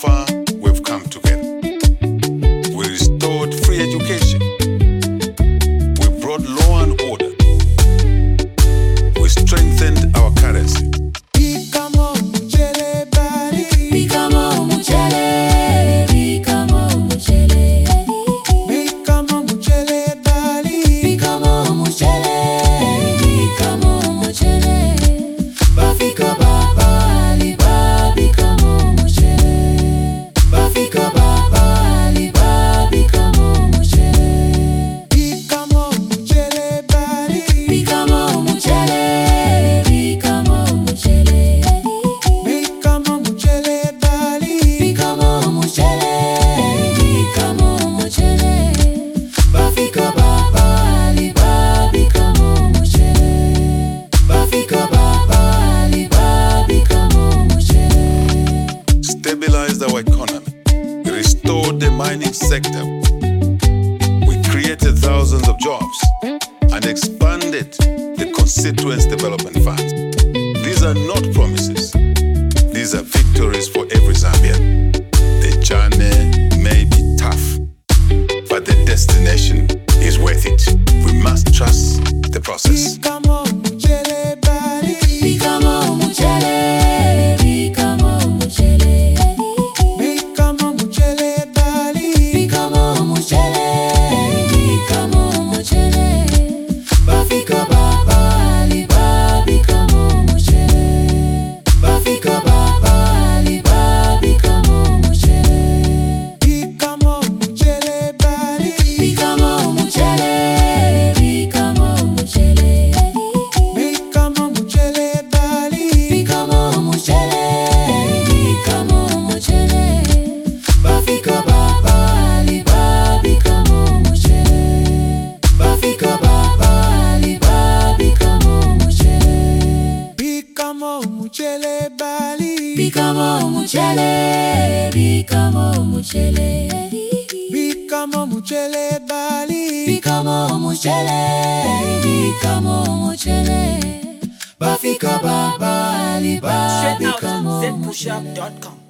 far we've come together. We restored free education. We brought law and order. We strengthened our currency. Stabilized our economy, restored the mining sector. We created thousands of jobs and expanded the constituents development funds. These are not promises. These are victories for every Zambian. The journey may be tough, but the destination is worth it. We must trust the process. Bikamo muchele, bikamo muchele, bikamo muchele bali, bikamo muchele, bikamo muchele, bafika babali, bikamo muchele.